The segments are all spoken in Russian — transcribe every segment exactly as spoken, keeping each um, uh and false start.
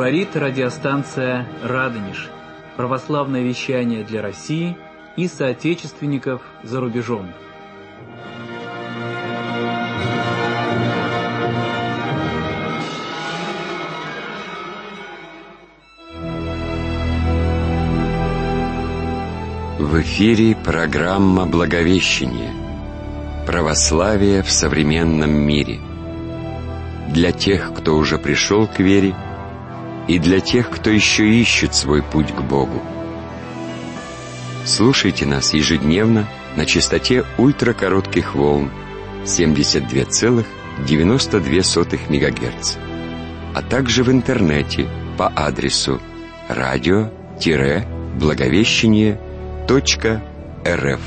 Говорит радиостанция «Радонеж». Православное вещание для России и соотечественников за рубежом. В эфире программа «Благовещение. Православие в современном мире». Для тех, кто уже пришел к вере, и для тех, кто еще ищет свой путь к Богу. Слушайте нас ежедневно на частоте ультракоротких волн семьдесят два целых девяносто две сотых мегагерца, а также в интернете по адресу радио-благовещение точка рф.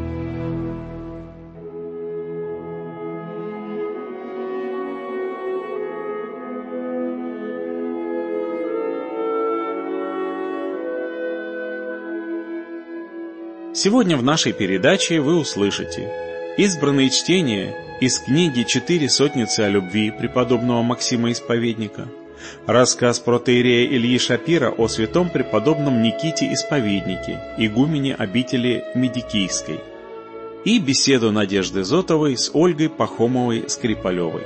Сегодня в нашей передаче вы услышите избранные чтения из книги «Четыре сотницы о любви» преподобного Максима Исповедника, рассказ протоиерея Ильи Шапира о святом преподобном Никите Исповеднике, игумене обители Медикийской, и беседу Надежды Зотовой с Ольгой Пахомовой-Скрипалевой.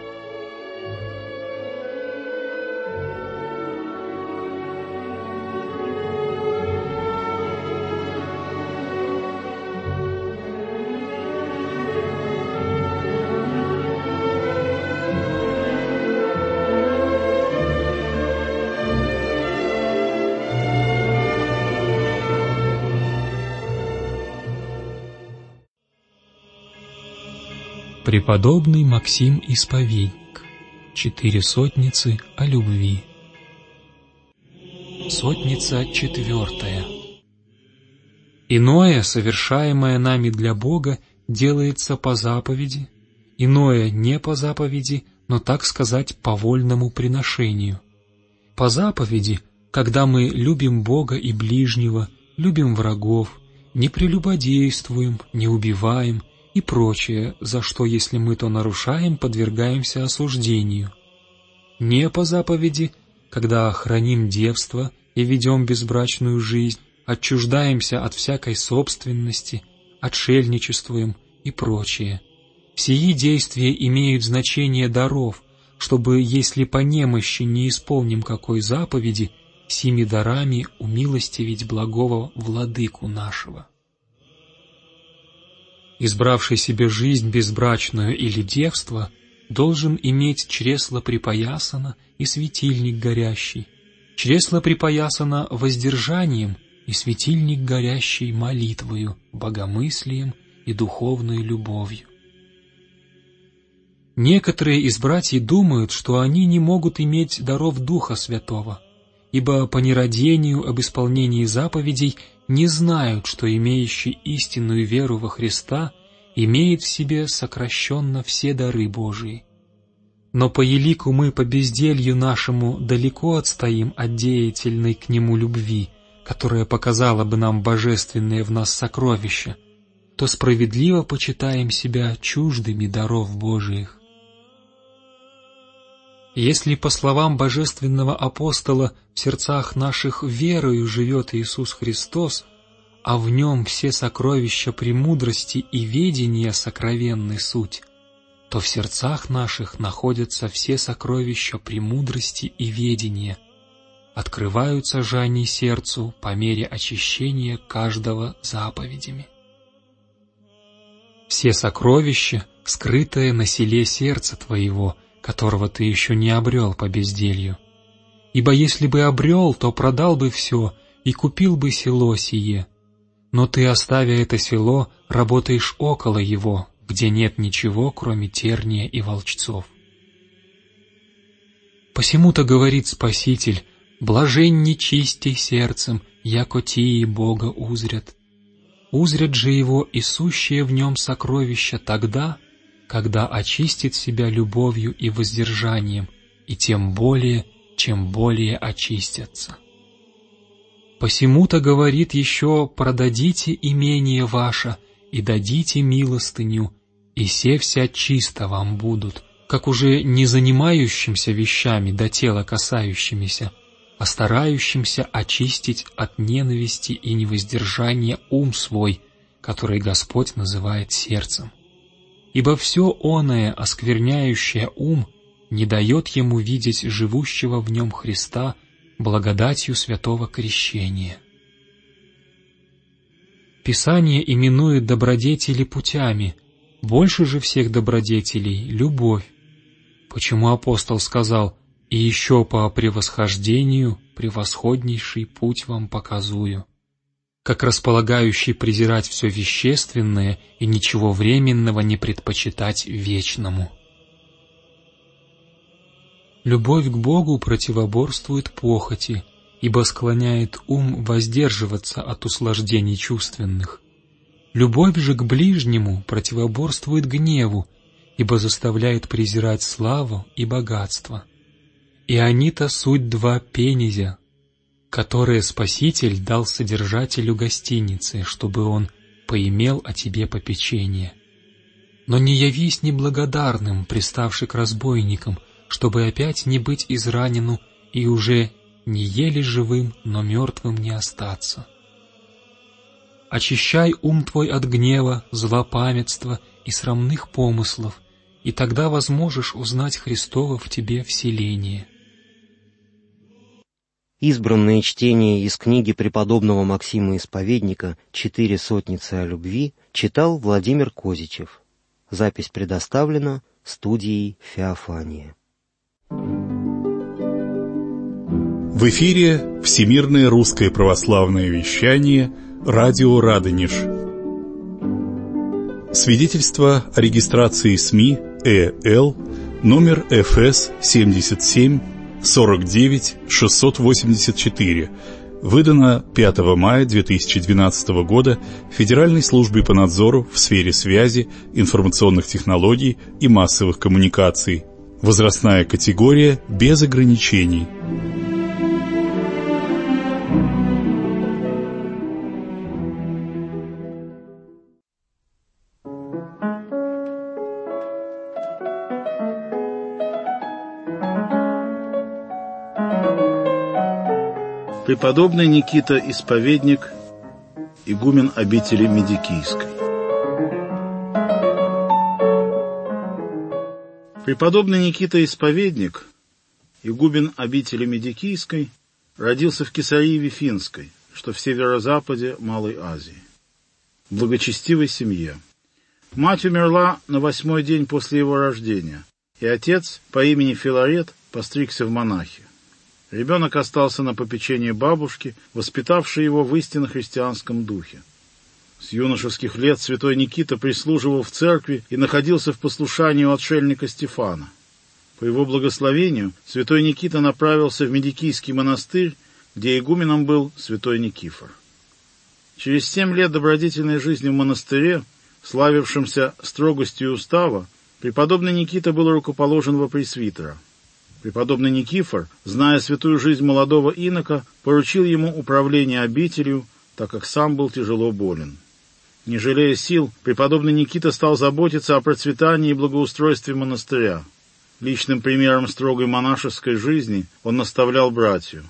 Преподобный Максим Исповедник. Четыре сотницы о любви. Сотница четвертая. Иное, совершаемое нами для Бога, делается по заповеди, иное не по заповеди, но, так сказать, по вольному приношению. По заповеди, когда мы любим Бога и ближнего, любим врагов, не прелюбодействуем, не убиваем и прочее, за что, если мы то нарушаем, подвергаемся осуждению. Не по заповеди, когда храним девство и ведем безбрачную жизнь, отчуждаемся от всякой собственности, отшельничествуем и прочее. Сии действия имеют значение даров, чтобы, если по немощи не исполним какой заповеди, сими дарами умилостивить благого владыку нашего. Избравший себе жизнь безбрачную или девство, должен иметь чресло припоясано и светильник горящий, чресло припоясано воздержанием и светильник горящий молитвою, богомыслием и духовной любовью. Некоторые из братьев думают, что они не могут иметь даров Духа Святого, ибо по нерадению об исполнении заповедей не знают, что имеющий истинную веру во Христа имеет в себе сокращенно все дары Божии. Но по елику мы по безделью нашему далеко отстоим от деятельной к Нему любви, которая показала бы нам божественное в нас сокровище, то справедливо почитаем себя чуждыми даров Божиих. Если, по словам божественного апостола, в сердцах наших верою живет Иисус Христос, а в Нем все сокровища премудрости и ведения сокровенной суть, то в сердцах наших находятся все сокровища премудрости и ведения. Открываются же они сердцу по мере очищения каждого заповедями. Все сокровища, скрытые на селе сердца твоего, которого ты еще не обрел по безделью. Ибо если бы обрел, то продал бы все и купил бы село сие. Но ты, оставя это село, работаешь около его, где нет ничего, кроме терния и волчцов. Посему-то говорит Спаситель: «Блажен нечистей сердцем, яко тии Бога узрят. Узрят же Его и сущие в Нем сокровища тогда, когда очистит себя любовью и воздержанием, и тем более, чем более очистятся». Посему-то говорит еще: «Продадите имение ваше и дадите милостыню, и се вся чисто вам будут», как уже не занимающимся вещами до тела касающимися, а старающимся очистить от ненависти и невоздержания ум свой, который Господь называет сердцем. Ибо все оное, оскверняющее ум, не дает ему видеть живущего в нем Христа благодатью святого крещения. Писание именует добродетели путями, больше же всех добродетелей — любовь. Почему апостол сказал: «И еще по превосхождению превосходнейший путь вам показую», как располагающий презирать все вещественное и ничего временного не предпочитать вечному. Любовь к Богу противоборствует похоти, ибо склоняет ум воздерживаться от услаждений чувственных. Любовь же к ближнему противоборствует гневу, ибо заставляет презирать славу и богатство. И они-то суть два пенезя, которые Спаситель дал содержателю гостиницы, чтобы он поимел о тебе попечение. Но не явись неблагодарным, приставший к разбойникам, чтобы опять не быть изранену и уже не еле живым, но мертвым не остаться. Очищай ум твой от гнева, злопамятства и срамных помыслов, и тогда возможешь узнать Христово в тебе вселение. Избранное чтение из книги преподобного Максима Исповедника «Четыре сотницы о любви» читал Владимир Козичев. Запись предоставлена студией «Феофания». В эфире Всемирное русское православное вещание «Радио Радонеж». Свидетельство о регистрации СМИ ЭЛ номер эф эс семьдесят семь сорок девять шестьсот восемьдесят четыре, выдано пятого мая две тысячи двенадцатого года Федеральной службой по надзору в сфере связи, информационных технологий и массовых коммуникаций. Возрастная категория без ограничений. Преподобный Никита Исповедник, игумен обители Медикийской. Преподобный Никита Исповедник, игумен обители Медикийской, родился в Кесарии Финской, что в северо-западе Малой Азии, в благочестивой семье. Мать умерла на восьмой день после его рождения, и отец по имени Филарет постригся в монахи. Ребенок остался на попечении бабушки, воспитавшей его в истинно христианском духе. С юношеских лет святой Никита прислуживал в церкви и находился в послушании у отшельника Стефана. По его благословению святой Никита направился в Медикийский монастырь, где игуменом был святой Никифор. Через семь лет добродетельной жизни в монастыре, славившемся строгостью устава, преподобный Никита был рукоположен во пресвитера. Преподобный Никифор, зная святую жизнь молодого инока, поручил ему управление обителью, так как сам был тяжело болен. Не жалея сил, преподобный Никита стал заботиться о процветании и благоустройстве монастыря. Личным примером строгой монашеской жизни он наставлял братью.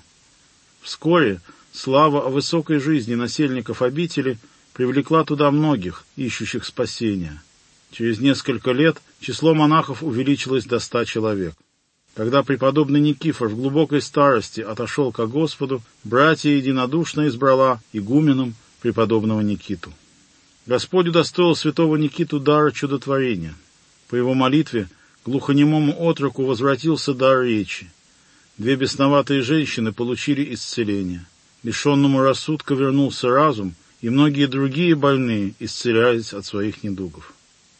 Вскоре слава о высокой жизни насельников обители привлекла туда многих, ищущих спасения. Через несколько лет число монахов увеличилось до ста человек. Когда преподобный Никифор в глубокой старости отошел ко Господу, братья единодушно избрала игуменом преподобного Никиту. Господь удостоил святого Никиту дара чудотворения. По его молитве глухонемому отроку возвратился дар речи. Две бесноватые женщины получили исцеление. Лишенному рассудка вернулся разум, и многие другие больные исцелялись от своих недугов.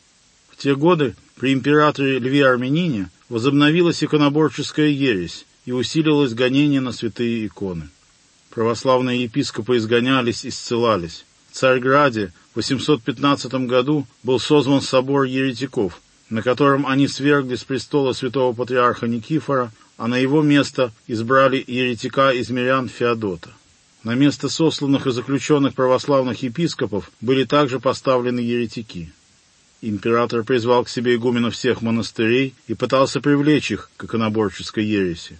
В те годы при императоре Льве Армянине возобновилась иконоборческая ересь и усилилось гонение на святые иконы. Православные епископы изгонялись и исцелались. В Царьграде в восемьсот пятнадцатом году был созван собор еретиков, на котором они свергли с престола святого патриарха Никифора, а на его место избрали еретика из мирян Феодота. На место сосланных и заключенных православных епископов были также поставлены еретики. Император призвал к себе игуменов всех монастырей и пытался привлечь их к иконоборческой ереси.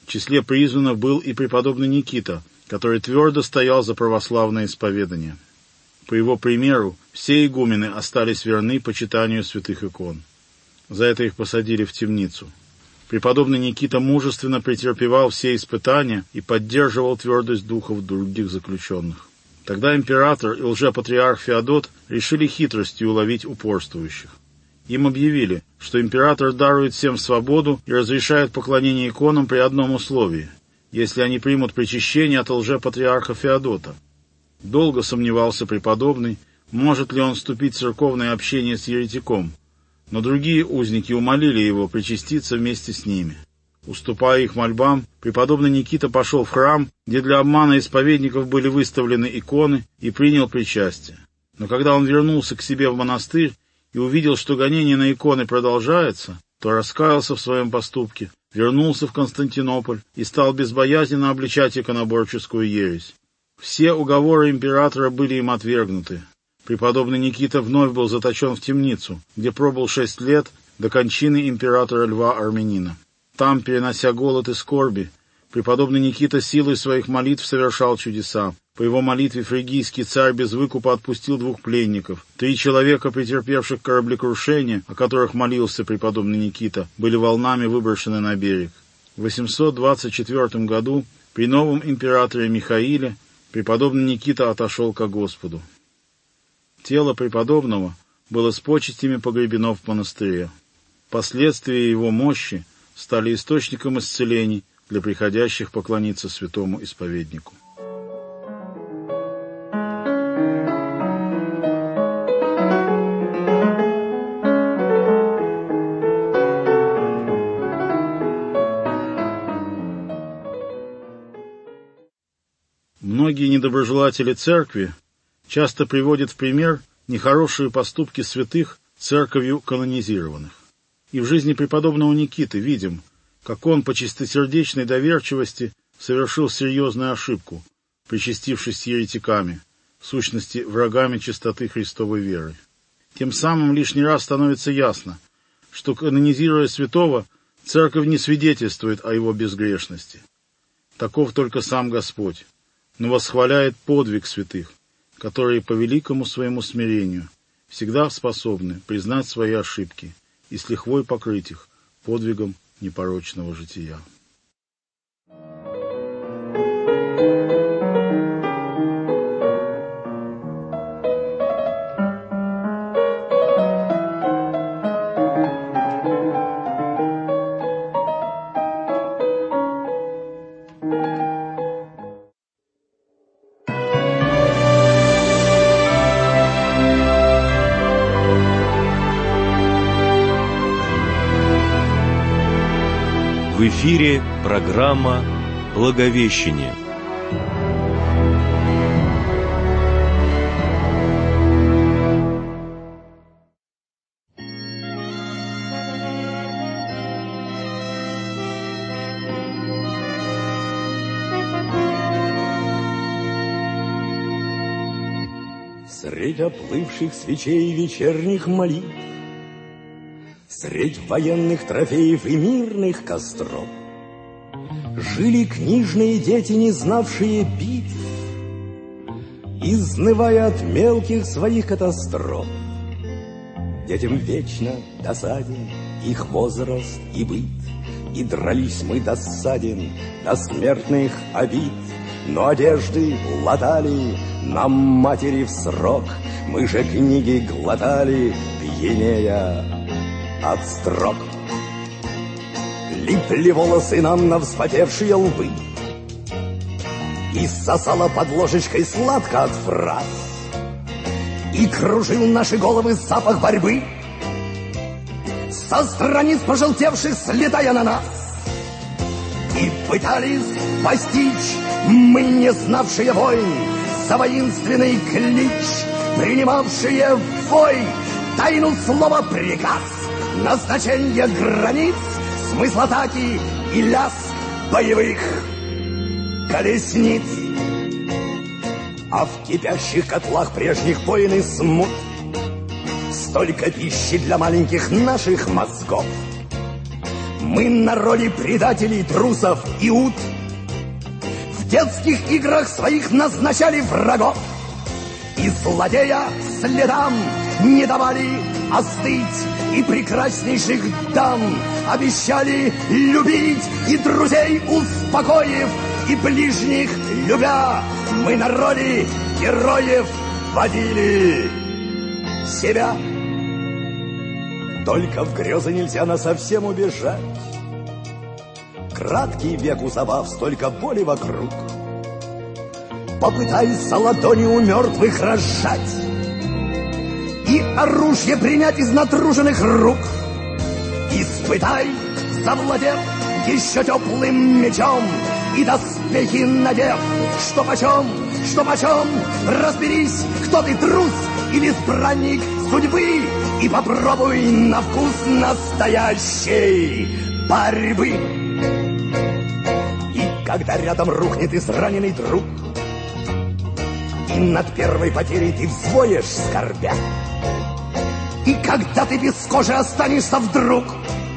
В числе призванных был и преподобный Никита, который твердо стоял за православное исповедание. По его примеру, все игумены остались верны почитанию святых икон. За это их посадили в темницу. Преподобный Никита мужественно претерпевал все испытания и поддерживал твердость духов других заключенных. Тогда император и лжепатриарх Феодот решили хитростью уловить упорствующих. Им объявили, что император дарует всем свободу и разрешает поклонение иконам при одном условии, если они примут причащение от лжепатриарха Феодота. Долго сомневался преподобный, может ли он вступить в церковное общение с еретиком, но другие узники умолили его причаститься вместе с ними. Уступая их мольбам, преподобный Никита пошел в храм, где для обмана исповедников были выставлены иконы, и принял причастие. Но когда он вернулся к себе в монастырь и увидел, что гонение на иконы продолжается, то раскаялся в своем поступке, вернулся в Константинополь и стал безбоязненно обличать иконоборческую ересь. Все уговоры императора были им отвергнуты. Преподобный Никита вновь был заточен в темницу, где пробыл шесть лет до кончины императора Льва Армянина. Там, перенося голод и скорби, преподобный Никита силой своих молитв совершал чудеса. По его молитве фригийский царь без выкупа отпустил двух пленников. Три человека, претерпевших кораблекрушение, о которых молился преподобный Никита, были волнами выброшены на берег. В восемьсот двадцать четвёртом году при новом императоре Михаиле преподобный Никита отошел ко Господу. Тело преподобного было с почестями погребено в монастыре. Последствия его мощи стали источником исцелений для приходящих поклониться святому исповеднику. Многие недоброжелатели церкви часто приводят в пример нехорошие поступки святых церковью канонизированных. И в жизни преподобного Никиты видим, как он по чистосердечной доверчивости совершил серьезную ошибку, причастившись с еретиками, в сущности врагами чистоты Христовой веры. Тем самым лишний раз становится ясно, что, канонизируя святого, церковь не свидетельствует о его безгрешности. Таков только сам Господь, но восхваляет подвиг святых, которые по великому своему смирению всегда способны признать свои ошибки и с лихвой покрыть их подвигом непорочного жития. В эфире программа «Благовещение». Средь оплывших свечей вечерних молитв, средь военных трофеев и мирных костров жили книжные дети, не знавшие битв, изнывая от мелких своих катастроф. Детям вечно досаден их возраст и быт, и дрались мы досаден до смертных обид. Но одежды латали нам матери в срок, мы же книги глотали, пьянея от строк. Липли волосы нам на вспотевшие лбы, и сосала под ложечкой сладко от фраз, и кружил наши головы запах борьбы, со страниц пожелтевших слетая на нас. И пытались постичь мы, не знавшие войн, за воинственный клич, принимавшие в бой тайну слова приказ, назначение границ, смысл атаки и лязг боевых колесниц. А в кипящих котлах прежних войн и смут столько пищи для маленьких наших мозгов. Мы на роли предателей, трусов и ут. В детских играх своих назначали врагов, и злодея следам не давали остыть, и прекраснейших дам обещали любить, и друзей успокоив, и ближних любя, мы на роли героев водили себя. Только в грезы нельзя насовсем убежать. Краткий век у забав, столько боли вокруг. Попытайся ладони у мертвых разжать и оружие принять из натруженных рук. Испытай, завладев еще теплым мечом, и доспехи надев, что почем, что почем. Разберись, кто ты, трус или избранник судьбы, и попробуй на вкус настоящей борьбы. И когда рядом рухнет израненный друг, и над первой потерей ты взвоешь, скорбя, и когда ты без кожи останешься вдруг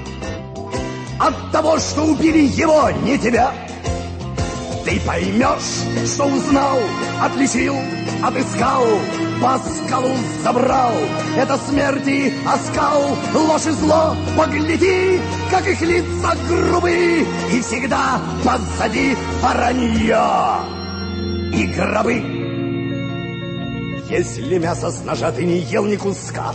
от того, что убили его, не тебя, ты поймешь, что узнал, отличил, отыскал, по скалу забрал. Это смерти оскал, ложь и зло, погляди, как их лица грубы, и всегда позади воронье и гробы. Если мясо с ножа ты не ел ни куска,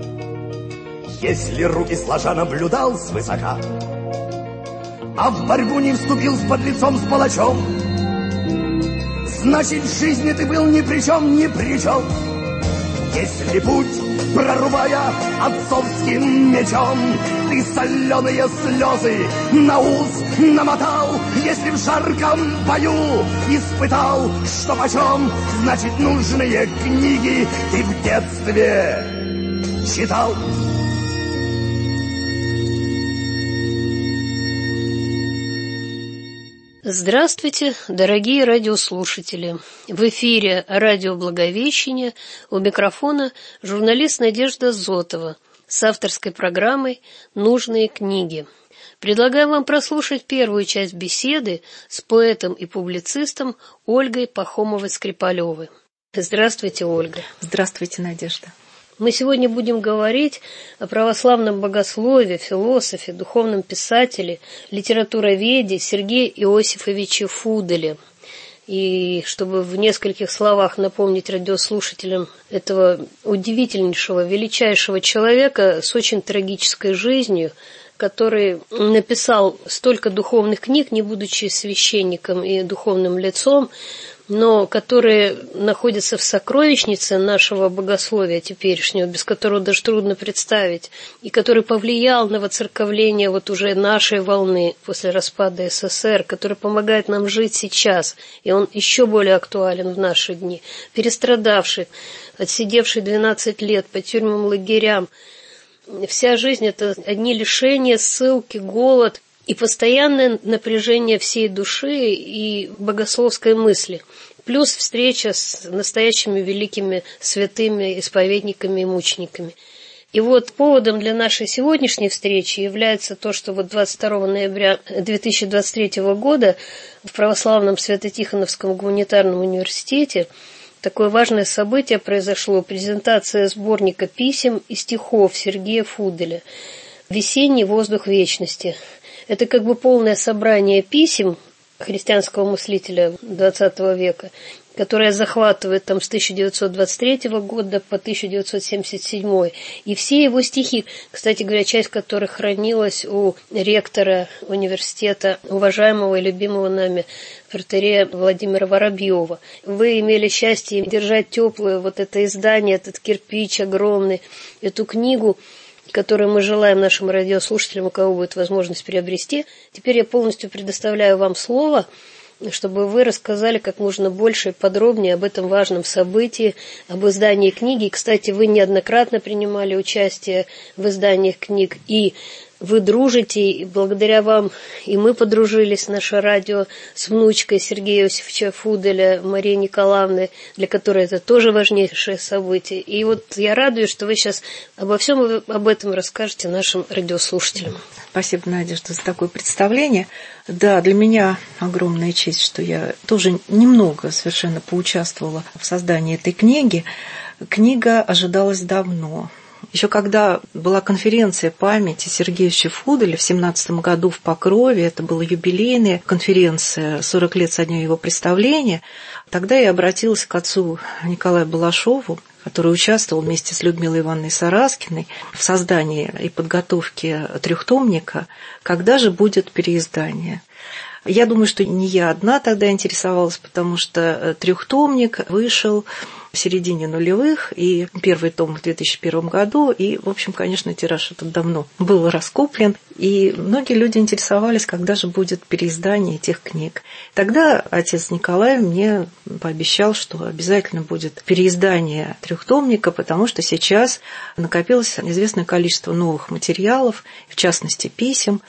если руки сложа наблюдал свысока, а в борьбу не вступил с подлецом, с палачом, значит, в жизни ты был ни при чем, ни при чем. Если путь, прорубая отцовским мечом, ты соленые слезы на ус намотал, если в жарком бою испытал, что почем, значит, нужные книги ты в детстве читал. Здравствуйте, дорогие радиослушатели! В эфире радио Благовещение, у микрофона журналист Надежда Зотова с авторской программой «Нужные книги». Предлагаю вам прослушать первую часть беседы с поэтом и публицистом Ольгой Пахомовой-Скрипалевой. Здравствуйте, Ольга. Здравствуйте, Надежда. Мы сегодня будем говорить о православном богослове, философе, духовном писателе, литературоведе Сергее Иосифовиче Фуделе. И чтобы в нескольких словах напомнить радиослушателям этого удивительнейшего, величайшего человека с очень трагической жизнью, который написал столько духовных книг, не будучи священником и духовным лицом, но которые находятся в сокровищнице нашего богословия теперешнего, без которого даже трудно представить, и который повлиял на воцерковление вот уже нашей волны после распада СССР, который помогает нам жить сейчас, и он еще более актуален в наши дни. Перестрадавший, отсидевший двенадцать лет по тюрьмам, лагерям, вся жизнь — это одни лишения, ссылки, голод и постоянное напряжение всей души и богословской мысли, плюс встреча с настоящими великими святыми, исповедниками и мучениками. И вот поводом для нашей сегодняшней встречи является то, что вот двадцать второго ноября две тысячи двадцать третьего года в Православном Свято-Тихоновском гуманитарном университете такое важное событие произошло — презентация сборника писем и стихов Сергея Фуделя «Весенний воздух вечности». Это как бы полное собрание писем христианского мыслителя двадцатого века, которое захватывает там с тысяча девятьсот двадцать третьего года по тысяча девятьсот семьдесят седьмой. И все его стихи, кстати говоря, часть которых хранилась у ректора университета, уважаемого и любимого нами протоиерея Владимира Воробьева. Вы имели счастье держать теплое вот это издание, этот кирпич огромный, эту книгу, которую мы желаем нашим радиослушателям, у кого будет возможность приобрести. Теперь я полностью предоставляю вам слово, чтобы вы рассказали как можно больше и подробнее об этом важном событии, об издании книги. Кстати, вы неоднократно принимали участие в изданиях книг и вы дружите, и благодаря вам и мы подружились, наше радио, с внучкой Сергея Иосифовича Фуделя, Марии Николаевны, для которой это тоже важнейшее событие. И вот я радуюсь, что вы сейчас обо всем об этом расскажете нашим радиослушателям. Спасибо, Надежда, за такое представление. Да, для меня огромная честь, что я тоже немного совершенно поучаствовала в создании этой книги. Книга ожидалась давно. Еще когда была конференция памяти Сергея Ильича Фуделя в семнадцатом году в Покрове, это была юбилейная конференция, сорок лет со дня его представления, тогда я обратилась к отцу Николаю Балашову, который участвовал вместе с Людмилой Ивановной Сараскиной в создании и подготовке трехтомника, когда же будет переиздание. Я думаю, что не я одна тогда интересовалась, потому что трехтомник вышел в середине нулевых, и первый том в две тысячи первом году, и, в общем, конечно, тираж этот давно был раскуплен, и многие люди интересовались, когда же будет переиздание этих книг. Тогда отец Николай мне пообещал, что обязательно будет переиздание трехтомника, потому что сейчас накопилось известное количество новых материалов, в частности, писем,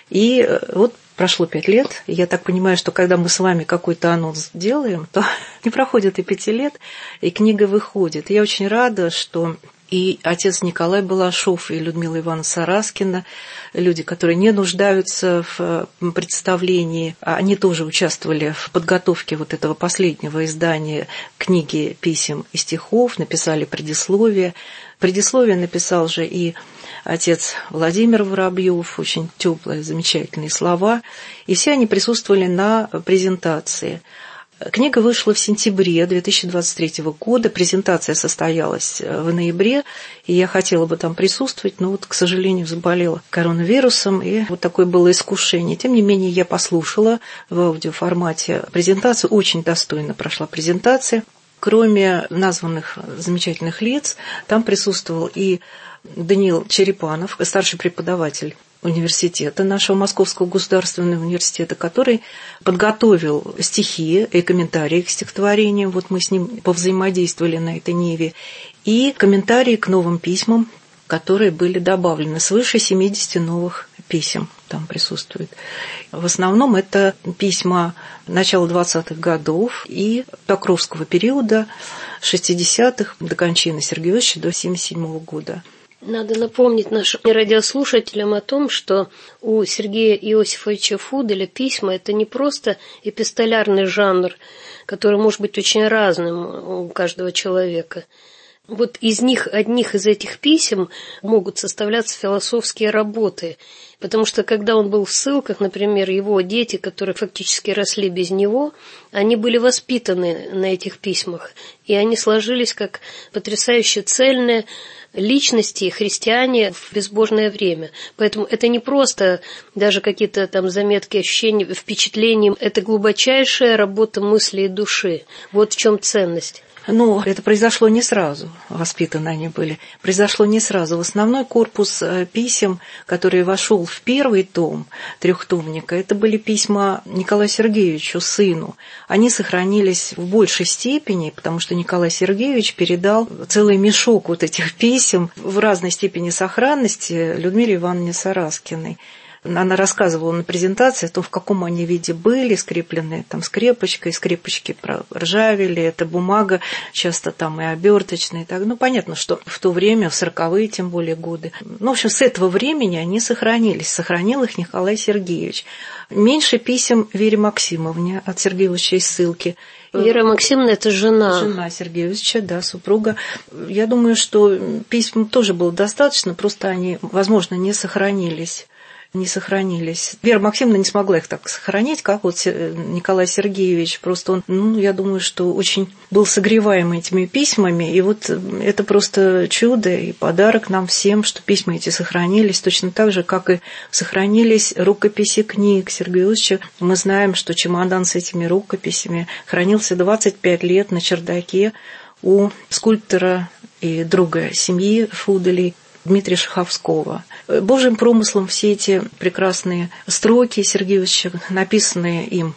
и вот прошло пять лет, и я так понимаю, что когда мы с вами какой-то анонс делаем, то не проходит и пяти лет, и книга выходит. Я очень рада, что и отец Николай Балашов, и Людмила Ивановна Сараскина, люди, которые не нуждаются в представлении, они тоже участвовали в подготовке вот этого последнего издания книги писем и стихов, написали предисловие. Предисловие написал же и отец Владимир Воробьев, очень теплые, замечательные слова, и все они присутствовали на презентации. Книга вышла в сентябре две тысячи двадцать третьего года, презентация состоялась в ноябре, и я хотела бы там присутствовать, но вот, к сожалению, заболела коронавирусом, и вот такое было искушение. Тем не менее, я послушала в аудиоформате презентацию, очень достойно прошла презентация. Кроме названных замечательных лиц, там присутствовал и Даниил Черепанов, старший преподаватель университета, нашего Московского государственного университета, который подготовил стихи и комментарии к стихотворениям. Вот мы с ним повзаимодействовали на этой ниве. И комментарии к новым письмам, которые были добавлены. Свыше семидесяти новых писем там присутствует. В основном это письма начала двадцатых годов и Покровского периода, шестидесятых, до кончины Сергея Иосифовича, до семьдесят седьмого года. Надо напомнить нашим радиослушателям о том, что у Сергея Иосифовича Фуделя письма – это не просто эпистолярный жанр, который может быть очень разным у каждого человека. Вот из них, одних из этих писем могут составляться философские работы, потому что когда он был в ссылках, например, его дети, которые фактически росли без него, они были воспитаны на этих письмах, и они сложились как потрясающе цельные личности, христиане в безбожное время. Поэтому это не просто даже какие-то там заметки, ощущения, впечатления, это глубочайшая работа мысли и души. Вот в чем ценность. Но это произошло не сразу, воспитаны они были, произошло не сразу. В основной корпус писем, который вошел в первый том трехтомника, это были письма Николаю Сергеевичу, сыну. Они сохранились в большей степени, потому что Николай Сергеевич передал целый мешок вот этих писем в разной степени сохранности Людмиле Ивановне Сараскиной. Она рассказывала на презентации о том, в каком они виде были, скрепленные там скрепочкой, скрепочки проржавели, это бумага, часто там и оберточная. И так. Ну, понятно, что в то время, в сороковые тем более годы. Ну, в общем, с этого времени они сохранились. Сохранил их Николай Сергеевич. Меньше писем Вере Максимовне от Сергея Ильича из ссылки. Вера Максимовна – это жена. Жена Сергея Ильича, да, супруга. Я думаю, что писем тоже было достаточно, просто они, возможно, не сохранились. не сохранились. Вера Максимовна не смогла их так сохранить, как вот Николай Сергеевич. Просто он, ну, я думаю, что очень был согреваем этими письмами. И вот это просто чудо и подарок нам всем, что письма эти сохранились точно так же, как и сохранились рукописи книг Сергея Ильича. Мы знаем, что чемодан с этими рукописями хранился двадцать пять лет на чердаке у скульптора и друга семьи Фуделей Дмитрия Шаховского. Божьим промыслом все эти прекрасные строки Сергея Ильича, написанные им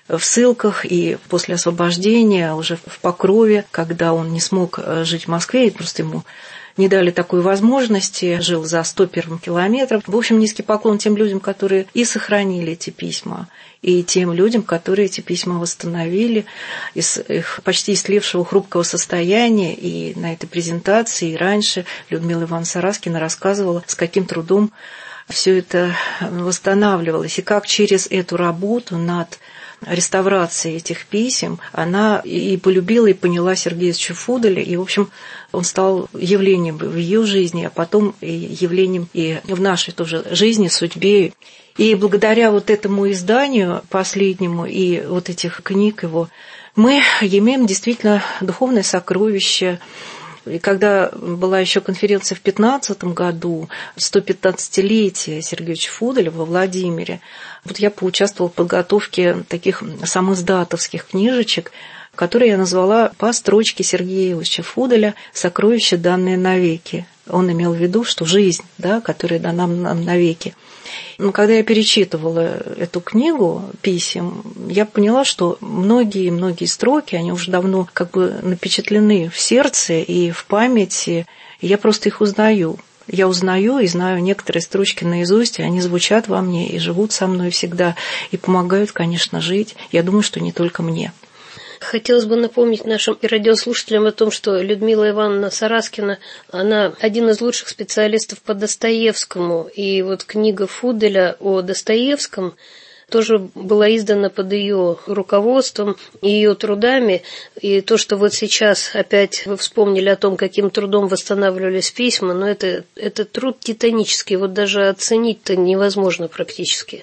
в ссылках и после освобождения, уже в Покрове, когда он не смог жить в Москве, и просто ему не дали такой возможности, жил за сто первым километром. В общем, низкий поклон тем людям, которые и сохранили эти письма, и тем людям, которые эти письма восстановили из их почти истлевшего хрупкого состояния. И на этой презентации, и раньше Людмила Ивановна Сараскина рассказывала, с каким трудом все это восстанавливалось, и как через эту работу над реставрацией этих писем она и полюбила, и поняла Сергея Ильича Фуделя, и, в общем, он стал явлением в ее жизни, а потом и явлением и в нашей тоже жизни, судьбе. И благодаря вот этому изданию последнему и вот этих книг его мы имеем действительно духовное сокровище. И когда была еще конференция в пятнадцатом году, сто пятнадцатилетие Сергея Ильича Фуделя во Владимире, вот я поучаствовала в подготовке таких самиздатовских книжечек, которые я назвала «По строчке Сергея Ильича Фуделя «Сокровища, данные навеки». Он имел в виду, что жизнь, да, которая дана нам навеки. Но когда я перечитывала эту книгу писем, я поняла, что многие-многие строки, они уже давно как бы напечатлены в сердце и в памяти, и я просто их узнаю. Я узнаю и знаю некоторые строчки наизусть, и они звучат во мне и живут со мной всегда, и помогают, конечно, жить. Я думаю, что не только мне. Хотелось бы напомнить нашим радиослушателям о том, что Людмила Ивановна Сараскина, она один из лучших специалистов по Достоевскому, и вот книга Фуделя о Достоевском тоже была издана под ее руководством и ее трудами. И то, что вот сейчас опять вы вспомнили о том, каким трудом восстанавливались письма, но это, это труд титанический, вот даже оценить-то невозможно практически.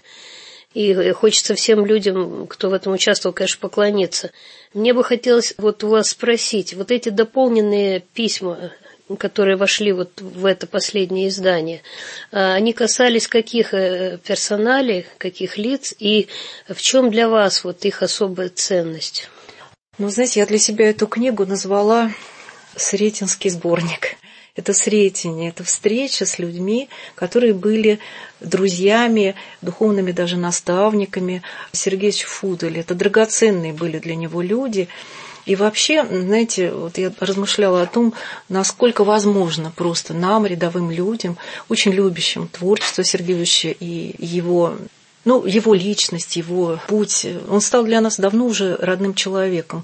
И хочется всем людям, кто в этом участвовал, конечно, поклониться. Мне бы хотелось вот у вас спросить, вот эти дополненные письма, которые вошли вот в это последнее издание, они касались каких персоналей, каких лиц, и в чем для вас вот их особая ценность? Ну, знаете, я для себя эту книгу назвала «Сретенский сборник». Это сретение, это встреча с людьми, которые были друзьями, духовными даже наставниками Сергея Ильича Фуделя. Это драгоценные были для него люди. И вообще, знаете, вот я размышляла о том, насколько возможно просто нам, рядовым людям, очень любящим творчество Сергея Ильича и его, ну, его личность, его путь. Он стал для нас давно уже родным человеком.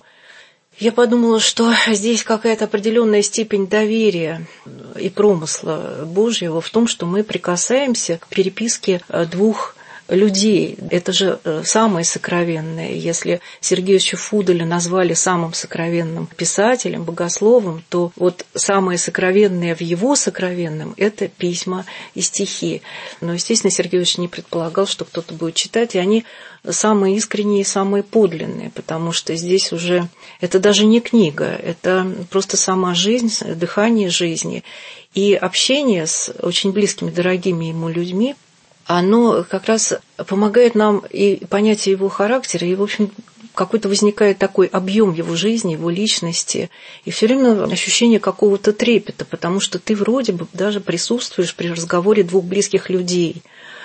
Я подумала, что здесь какая-то определенная степень доверия и промысла Божьего в том, что мы прикасаемся к переписке двух людей. Это же самое сокровенное. Если Сергея Ильича Фуделя назвали самым сокровенным писателем, богословом, то вот самое сокровенное в его сокровенном – это письма и стихи. Но, естественно, Сергей Ильич не предполагал, что кто-то будет читать, и они самые искренние и самые подлинные, потому что здесь уже это даже не книга, это просто сама жизнь, дыхание жизни. И общение с очень близкими, дорогими ему людьми, оно как раз помогает нам и понять его характера, и, в общем, какой-то возникает такой объем его жизни, его личности, и все время ощущение какого-то трепета, потому что ты вроде бы даже присутствуешь при разговоре двух близких людей.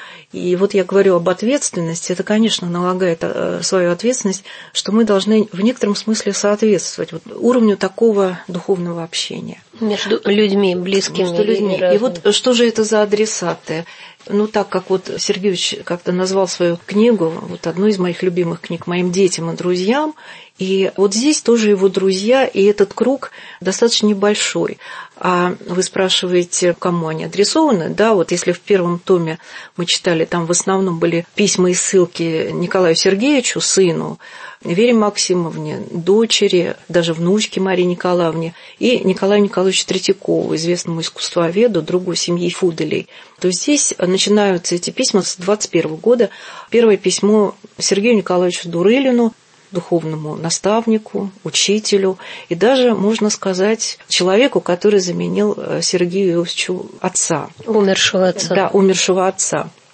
И вот я говорю об ответственности, это, конечно, налагает свою ответственность, что мы должны в некотором смысле соответствовать вот уровню такого духовного общения. Между людьми, близкими. Между людьми. И вот что же это за адресаты? Ну, так как вот Сергей Ильич как-то назвал свою книгу, вот одну из моих любимых книг, «Моим детям и друзьям», и вот здесь тоже его друзья, и этот круг достаточно небольшой. А вы спрашиваете, кому они адресованы? Да, вот если в первом томе мы читали, там в основном были письма и ссылки Николаю Сергеевичу, сыну, Вере Максимовне, дочери, даже внучке Марии Николаевне, и Николаю Николаевичу Третьякову, известному искусствоведу, другу семьи Фуделей, то здесь начинаются эти письма с двадцать первого года. Первое письмо Сергею Николаевичу Дурылину, духовному наставнику, учителю и даже, можно сказать, человеку, который заменил Сергею Иосифовичу отца. Умершего отца. Да, умершего отца.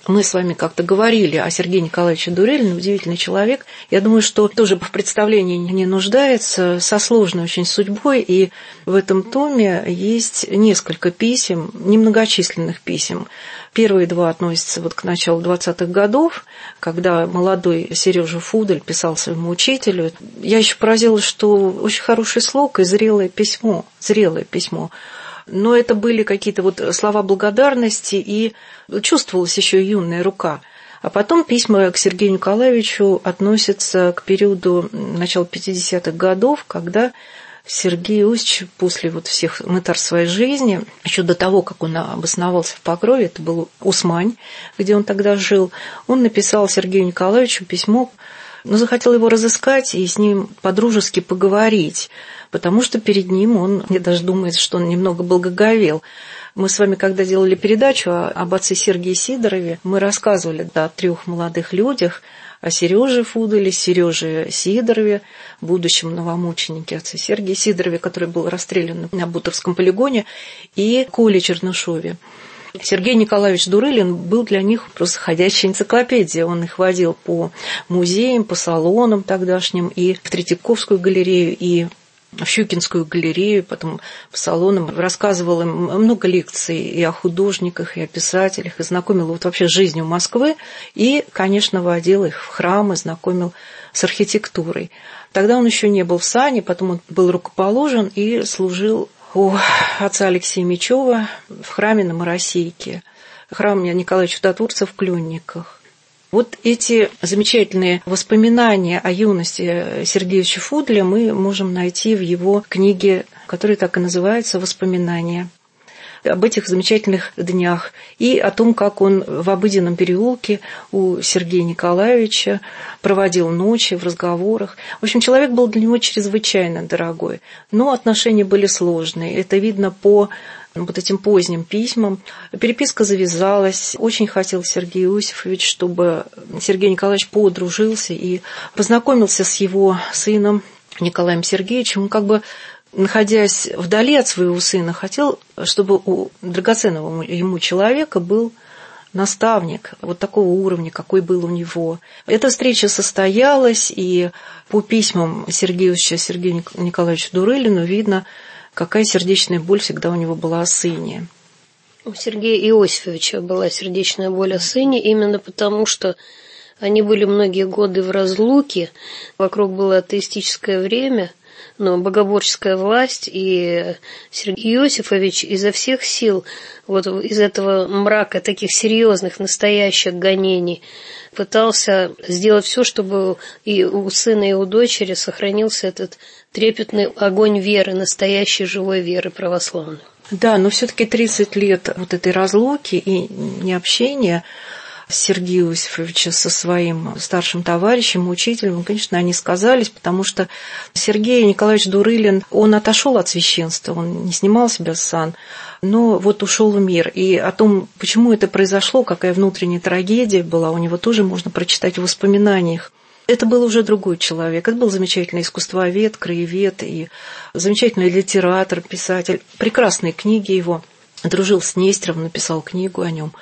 Мы с вами как-то говорили о Сергее Николаевиче Дурылине, удивительный человек. Я думаю, что тоже в представлении не нуждается, со сложной очень судьбой. И в этом томе есть несколько писем, немногочисленных писем. Первые два относятся вот к началу двадцатых годов, когда молодой Сережа Фудель писал своему учителю. Я еще поразилась, что очень хороший слог и зрелое письмо, зрелое письмо. Но это были какие-то вот слова благодарности, и чувствовалась еще юная рука. А потом письма к Сергею Николаевичу относятся к периоду начала пятидесятых годов, когда Сергей Иосифович после вот всех мытарств своей жизни, еще до того, как он обосновался в Покрове, это был Усмань, где он тогда жил, он написал Сергею Николаевичу письмо, но захотел его разыскать и с ним по-дружески поговорить, потому что перед ним он, мне даже думается, что он немного благоговел. Мы с вами, когда делали передачу об отце Сергии Сидорове, мы рассказывали да, о трех молодых людях, о Сереже Фуделе, Сереже Сидорове, будущем новомученике отце Сергии Сидорове, который был расстрелян на Бутовском полигоне, и Коле Чернышове. Сергей Николаевич Дурылин был для них просто ходячая энциклопедия. Он их водил по музеям, по салонам тогдашним, и в Третьяковскую галерею, и в Щукинскую галерею, потом по салонам. Рассказывал им много лекций и о художниках, и о писателях, и знакомил вот вообще с жизнью Москвы. И, конечно, водил их в храмы, знакомил с архитектурой. Тогда он еще не был в сане, потом он был рукоположен и служил у отца Алексея Мечева в храме на Моросейке, храм Николая Чудотворца в Клённиках. Вот эти замечательные воспоминания о юности Сергея Фуделя мы можем найти в его книге, которая так и называется «Воспоминания», об этих замечательных днях и о том, как он в обыденном переулке у Сергея Николаевича проводил ночи в разговорах. В общем, человек был для него чрезвычайно дорогой, но отношения были сложные. Это видно по вот этим поздним письмам. Переписка завязалась. Очень хотел Сергей Иосифович, чтобы Сергей Николаевич подружился и познакомился с его сыном Николаем Сергеевичем. Он как бы, находясь вдали от своего сына, хотел, чтобы у драгоценного ему человека был наставник вот такого уровня, какой был у него. Эта встреча состоялась, и по письмам Сергея Иосифовича Сергею Николаевичу Дурылину видно, какая сердечная боль всегда у него была о сыне. У Сергея Иосифовича была сердечная боль о сыне именно потому, что они были многие годы в разлуке, вокруг было атеистическое время, но богоборческая власть, и Сергей Иосифович изо всех сил, вот из этого мрака таких серьезных, настоящих гонений, пытался сделать все, чтобы и у сына, и у дочери сохранился этот трепетный огонь веры, настоящей живой веры православной. Да, но все-таки тридцать лет вот этой разлуки и необщения Сергея Иосифовича со своим старшим товарищем, учителем, конечно, они сказались, потому что Сергей Николаевич Дурылин, он отошел от священства, он не снимал себя с сан, но вот ушел в мир. И о том, почему это произошло, какая внутренняя трагедия была, у него тоже можно прочитать в воспоминаниях. Это был уже другой человек. Это был замечательный искусствовед, краевед и замечательный литератор, писатель. Прекрасные книги его. Дружил с Нестеровым, написал книгу о нем.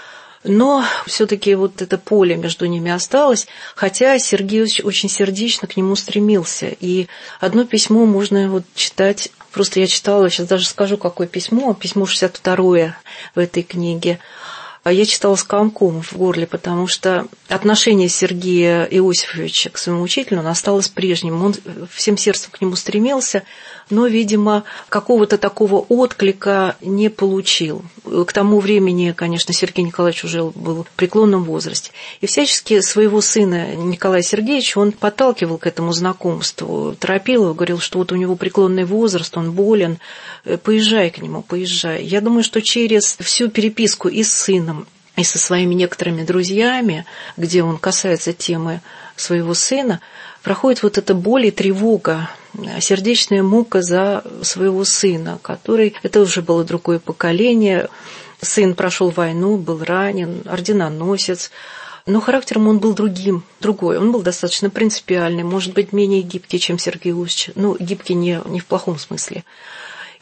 Но все-таки вот это поле между ними осталось, хотя Сергей очень сердечно к нему стремился. И одно письмо можно вот читать, просто я читала, сейчас даже скажу, какое письмо, письмо шестьдесят второе в этой книге. А я читала с комком в горле, потому что отношение Сергея Иосифовича к своему учителю осталось прежним. Он всем сердцем к нему стремился, но, видимо, какого-то такого отклика не получил. К тому времени, конечно, Сергей Николаевич уже был в преклонном возрасте. И всячески своего сына Николая Сергеевича он подталкивал к этому знакомству, торопил его, говорил, что вот у него преклонный возраст, он болен, поезжай к нему, поезжай. Я думаю, что через всю переписку и с сыном, и со своими некоторыми друзьями, где он касается темы своего сына, проходит вот эта боль и тревога, сердечная мука за своего сына, который, это уже было другое поколение, сын прошел войну, был ранен, орденоносец, но характером он был другим, другой, он был достаточно принципиальный, может быть, менее гибкий, чем Сергей Иосифович, ну, гибкий не, не в плохом смысле.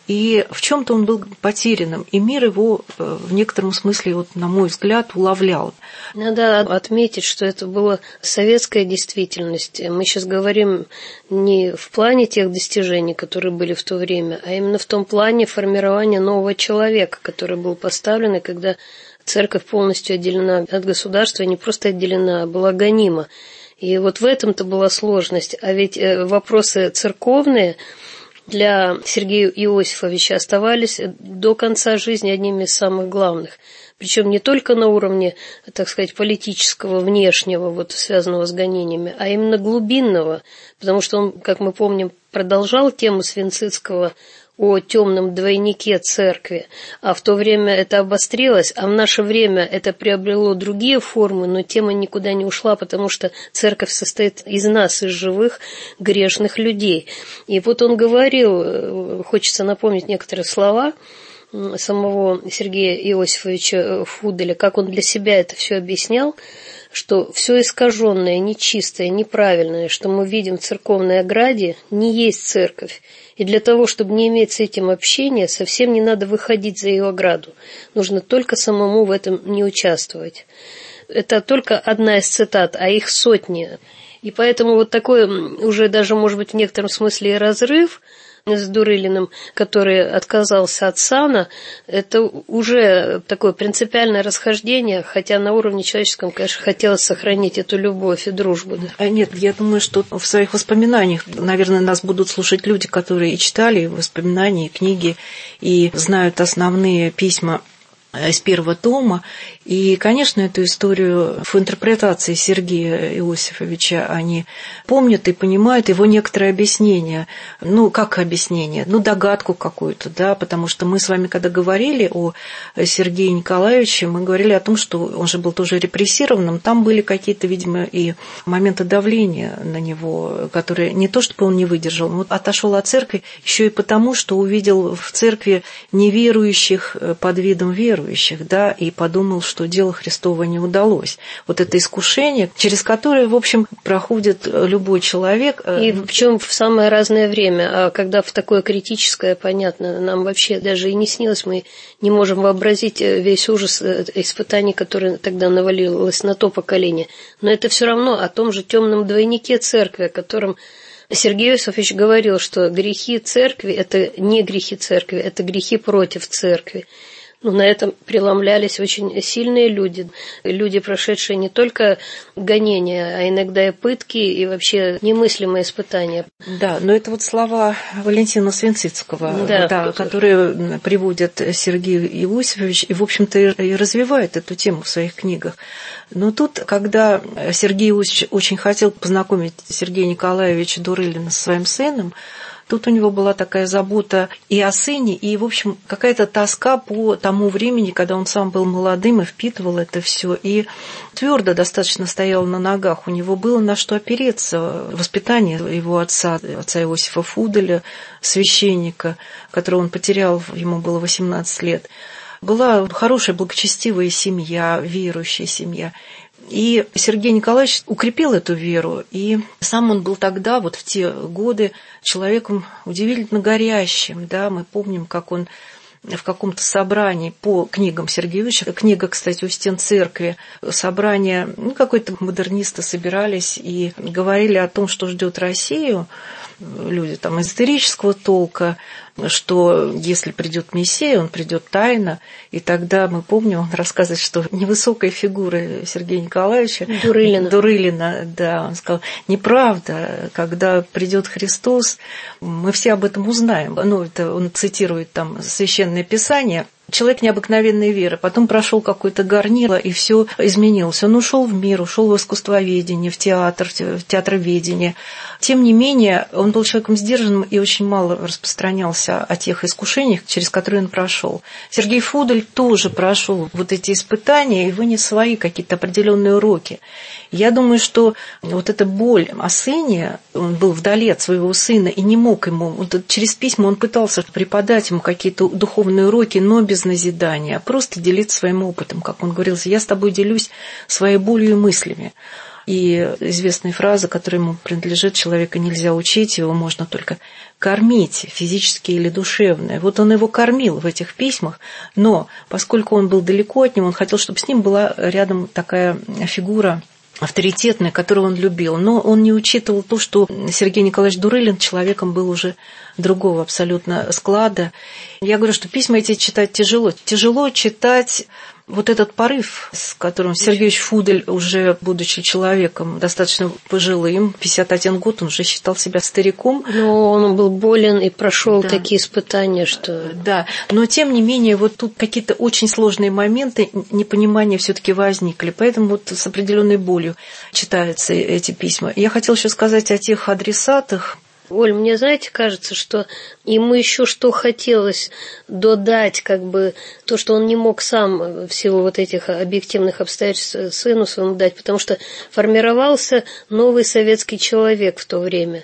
И в чем-то он был потерянным, и мир его в некотором смысле, вот, на мой взгляд, уловлял. Надо отметить, что это была советская действительность. Мы сейчас говорим не в плане тех достижений, которые были в то время, а именно в том плане формирования нового человека, который был поставлен, и когда церковь полностью отделена от государства, не просто отделена, а была гонима. И вот в этом-то была сложность. А ведь вопросы церковные для Сергея Иосифовича оставались до конца жизни одними из самых главных. Причем не только на уровне, так сказать, политического, внешнего, вот, связанного с гонениями, а именно глубинного, потому что он, как мы помним, продолжал тему Свинцицкого о темном двойнике церкви, а в то время это обострилось, а в наше время это приобрело другие формы, но тема никуда не ушла, потому что церковь состоит из нас, из живых грешных людей. И вот он говорил, хочется напомнить некоторые слова самого Сергея Иосифовича Фуделя, как он для себя это все объяснял, что все искаженное, нечистое, неправильное, что мы видим в церковной ограде, не есть церковь. И для того, чтобы не иметь с этим общения, совсем не надо выходить за ее ограду. Нужно только самому в этом не участвовать. Это только одна из цитат, а их сотни. И поэтому вот такой уже даже, может быть, в некотором смысле и разрыв с Дурылиным, который отказался от сана, это уже такое принципиальное расхождение, хотя на уровне человеческом, конечно, хотелось сохранить эту любовь и дружбу. Да. Нет, я думаю, что в своих воспоминаниях, наверное, нас будут слушать люди, которые и читали воспоминания, и книги, и знают основные письма из первого тома. И, конечно, эту историю в интерпретации Сергея Иосифовича они помнят и понимают его некоторые объяснения. Ну, как объяснение? Ну, догадку какую-то, да, потому что мы с вами, когда говорили о Сергее Николаевиче, мы говорили о том, что он же был тоже репрессированным, там были какие-то, видимо, и моменты давления на него, которые не то, чтобы он не выдержал, но отошел от церкви еще и потому, что увидел в церкви неверующих под видом верующих, да, и подумал, что что дело Христово не удалось. Вот это искушение, через которое, в общем, проходит любой человек. И причем в самое разное время. А когда в такое критическое, понятно, нам вообще даже и не снилось, мы не можем вообразить весь ужас испытаний, которые тогда навалилось на то поколение. Но это все равно о том же темном двойнике церкви, о котором Сергей Иосифович говорил, что грехи церкви – это не грехи церкви, это грехи против церкви. Ну, на этом преломлялись очень сильные люди, люди, прошедшие не только гонения, а иногда и пытки, и вообще немыслимые испытания. Да, но это вот слова Валентина Свинцицкого, да, да, которые приводят Сергей Иосифович, и, в общем-то, и развивает эту тему в своих книгах. Но тут, когда Сергей Иосифович очень хотел познакомить Сергея Николаевича Дурылина со своим сыном, тут у него была такая забота и о сыне, и, в общем, какая-то тоска по тому времени, когда он сам был молодым и впитывал это все, и твердо достаточно стоял на ногах. У него было на что опереться. Воспитание его отца, отца Иосифа Фуделя, священника, которого он потерял, ему было восемнадцать лет. Была хорошая, благочестивая семья, верующая семья. И Сергей Николаевич укрепил эту веру, и сам он был тогда, вот в те годы, человеком удивительно горящим. Да? Мы помним, как он в каком-то собрании по книгам Сергея Ильича, книга, кстати, у стен церкви, собрание, ну, какой-то модернисты собирались и говорили о том, что ждет Россию, люди там эзотерического толка, что если придет Мессия, он придет тайно, и тогда мы помним, он рассказывает, что невысокая фигура Сергея Николаевича Дурылина, Дурылина, да, он сказал, неправда, когда придет Христос, мы все об этом узнаем. Ну, это он цитирует там Священное Писание. Человек необыкновенной веры, потом прошел какое-то горнило, и все изменилось. Он ушел в мир, ушел в искусствоведение, в театр, в театроведение. Тем не менее, он был человеком сдержанным и очень мало распространялся о тех искушениях, через которые он прошел. Сергей Фудель тоже прошел вот эти испытания и вынес свои какие-то определенные уроки. Я думаю, что вот эта боль о сыне, он был вдали от своего сына и не мог ему, вот через письма он пытался преподать ему какие-то духовные уроки, но без назидания, а просто делиться своим опытом. Как он говорил, я с тобой делюсь своей болью и мыслями. И известная фраза, которая ему принадлежит: человека нельзя учить, его можно только кормить, физически или душевно. Вот он его кормил в этих письмах, но поскольку он был далеко от него, он хотел, чтобы с ним была рядом такая фигура авторитетная, которую он любил. Но он не учитывал то, что Сергей Николаевич Дурылин человеком был уже другого абсолютно склада. Я говорю, что письма эти читать тяжело. Тяжело читать вот этот порыв, с которым Сергей Ильич Фудель, уже будучи человеком достаточно пожилым, пятьдесят один год, он уже считал себя стариком. Но он был болен и прошел да. такие испытания, что... Да, но тем не менее, вот тут какие-то очень сложные моменты непонимания все-таки возникли, поэтому вот с определенной болью читаются эти письма. Я хотела еще сказать о тех адресатах. Оль, мне, знаете, кажется, что ему еще что хотелось додать, как бы то, что он не мог сам в силу вот этих объективных обстоятельств сыну своему дать, потому что формировался новый советский человек в то время.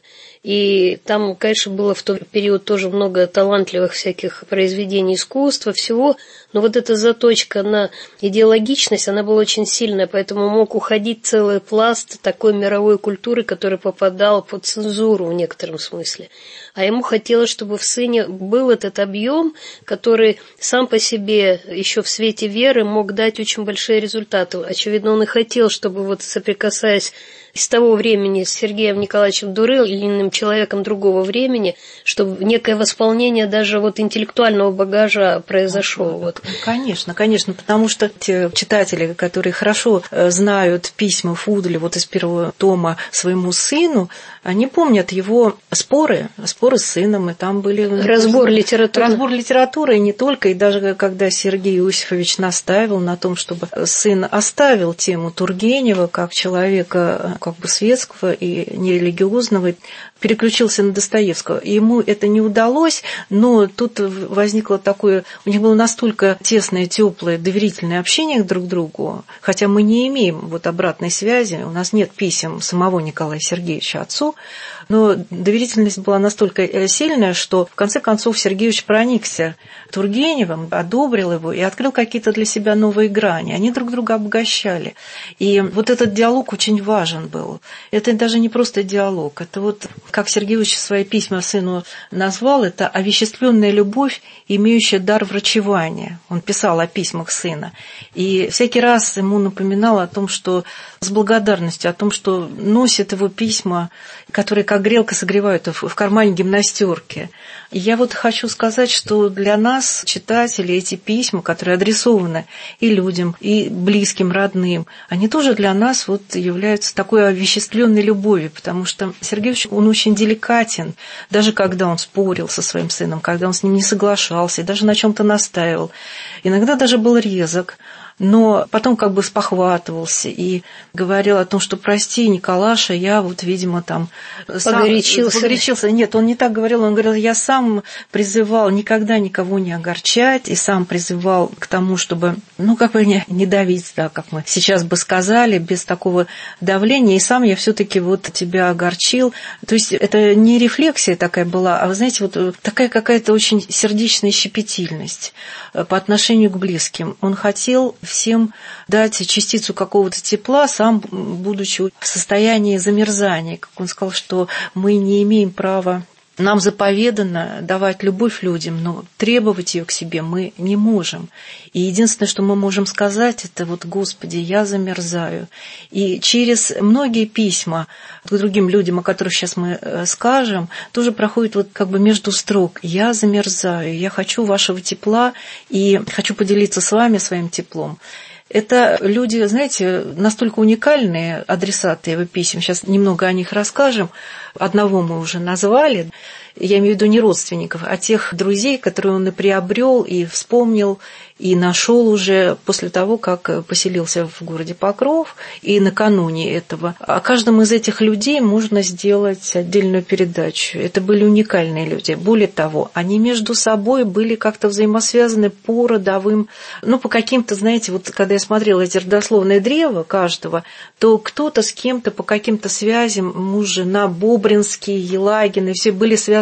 И там, конечно, было в тот период тоже много талантливых всяких произведений искусства, всего, но вот эта заточка на идеологичность, она была очень сильная, поэтому мог уходить целый пласт такой мировой культуры, который попадал под цензуру в некотором смысле. А ему хотелось, чтобы в сыне был этот объем, который сам по себе еще в свете веры мог дать очень большие результаты. Очевидно, он и хотел, чтобы вот соприкасаясь с того времени с Сергеем Николаевичем Дурылиным, человеком другого времени, чтобы некое восполнение даже вот интеллектуального багажа произошло. Вот. Конечно, конечно, потому что те читатели, которые хорошо знают письма Фуделя вот из первого тома своему сыну, они помнят его споры, споры с сыном, и там были... Разбор литературы. Разбор литературы, и не только, и даже когда Сергей Иосифович настаивал на том, чтобы сын оставил тему Тургенева как человека как бы светского и нерелигиозного, переключился на Достоевского. И ему это не удалось, но тут возникло такое... У них было настолько тесное, теплое, доверительное общение друг к другу, хотя мы не имеем вот обратной связи, у нас нет писем самого Николая Сергеевича отцу, но доверительность была настолько сильная, что в конце концов Сергеевич проникся Тургеневым, одобрил его и открыл какие-то для себя новые грани. Они друг друга обогащали. И вот этот диалог очень важен был. Это даже не просто диалог, это вот, как Сергеевич свои письма сыну назвал, это овеществленная любовь, имеющая дар врачевания. Он писал о письмах сына. И всякий раз ему напоминал о том, что с благодарностью, о том, что носит его письма, которые как грелка согревают в кармане гимнастерки. И я вот хочу сказать, что для нас, читателей, эти письма, которые адресованы и людям, и близким, родным, они тоже для нас вот являются такой овеществленной любовью, потому что Сергеевич, он очень деликатен, даже когда он спорил со своим сыном, когда он с ним не соглашался, и даже на чем-то настаивал. Иногда даже был резок, но потом как бы спохватывался и говорил о том, что прости, Николаша, я вот, видимо, там... Погорячился. Сам, погорячился. Нет, он не так говорил, он говорил, я сам призывал никогда никого не огорчать, и сам призывал к тому, чтобы, ну, как бы не, не давить, да, как мы сейчас бы сказали, без такого давления, и сам я все-таки вот тебя огорчил. То есть это не рефлексия такая была, а, вы знаете, вот такая какая-то очень сердечная щепетильность по отношению к близким. Он хотел всем дать частицу какого-то тепла, сам будучи в состоянии замерзания. Как он сказал, что мы не имеем права, нам заповедано давать любовь людям, но требовать ее к себе мы не можем. И единственное, что мы можем сказать, это вот, Господи, я замерзаю. И через многие письма к другим людям, о которых сейчас мы скажем, тоже проходит вот как бы между строк. Я замерзаю, я хочу вашего тепла и хочу поделиться с вами своим теплом. Это люди, знаете, настолько уникальные адресаты его писем. Сейчас немного о них расскажем. Одного мы уже назвали. Я имею в виду не родственников, а тех друзей, которые он и приобрел, и вспомнил, и нашел уже после того, как поселился в городе Покров, и накануне этого. О каждом из этих людей можно сделать отдельную передачу. Это были уникальные люди. Более того, они между собой были как-то взаимосвязаны по родовым, ну, по каким-то, знаете, вот когда я смотрела эти родословное древо каждого, то кто-то с кем-то по каким-то связям, муж, жена, Бобринские, Елагины, все были связаны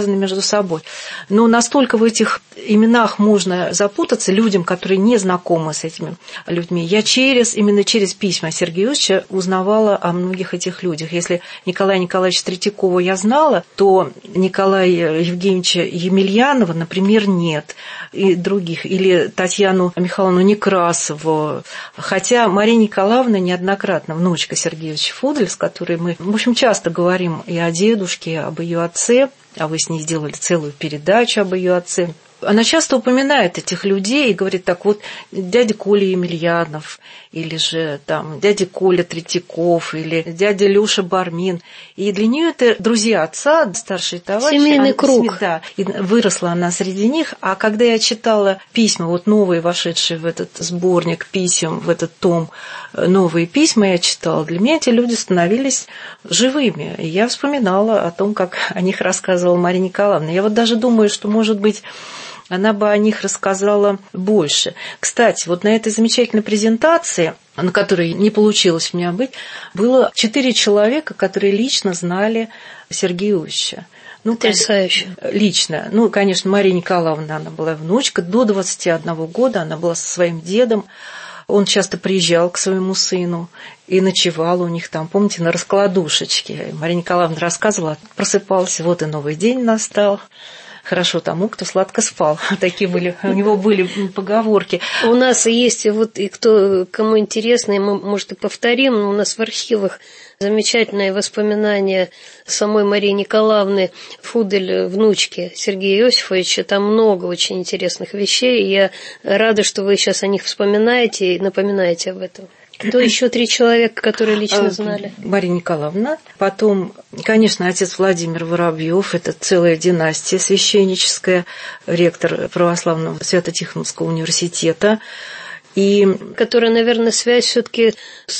связаны между собой. Но настолько в этих именах можно запутаться людям, которые не знакомы с этими людьми. Я через, именно через письма Сергея Иосифовича узнавала о многих этих людях. Если Николая Николаевича Третьякова я знала, то Николая Евгеньевича Емельянова, например, нет. И других. Или Татьяну Михайловну Некрасову. Хотя Мария Николаевна неоднократно, внучка Сергея Иосифовича Фуделя, с которой мы, в общем, часто говорим и о дедушке, и об ее отце, а вы с ней сделали целую передачу об ее отце. Она часто упоминает этих людей и говорит так, вот дядя Коля Емельянов, или же там дядя Коля Третьяков, или дядя Лёша Бармин. И для нее это друзья отца, старшие товарищи. Семейный она, круг. Да, и выросла она среди них. А когда я читала письма, вот новые, вошедшие в этот сборник писем, в этот том, новые письма я читала, для меня эти люди становились живыми. И я вспоминала о том, как о них рассказывала Мария Николаевна. Я вот даже думаю, что, может быть, она бы о них рассказала больше. Кстати, вот на этой замечательной презентации, на которой не получилось у меня быть, было четыре человека, которые лично знали Сергея Иосифовича. Ну, потрясающе. Лично. Ну, конечно, Мария Николаевна, она была внучка, до двадцати одного года она была со своим дедом. Он часто приезжал к своему сыну и ночевал у них там, помните, на раскладушечке. Мария Николаевна рассказывала, просыпался, вот и новый день настал. Хорошо тому, кто сладко спал. Такие были, у него были поговорки. У нас есть, вот и кто, кому интересно, мы, может, и повторим, у нас в архивах замечательные воспоминания самой Марии Николаевны Фудель, внучки Сергея Иосифовича. Там много очень интересных вещей. Я рада, что вы сейчас о них вспоминаете и напоминаете об этом. Кто еще три человека, которые лично знали? Мария Николаевна. Потом, конечно, отец Владимир Воробьев. Это целая династия священническая, ректор православного Свято-Тихоновского университета. И... Которая, наверное, связь все-таки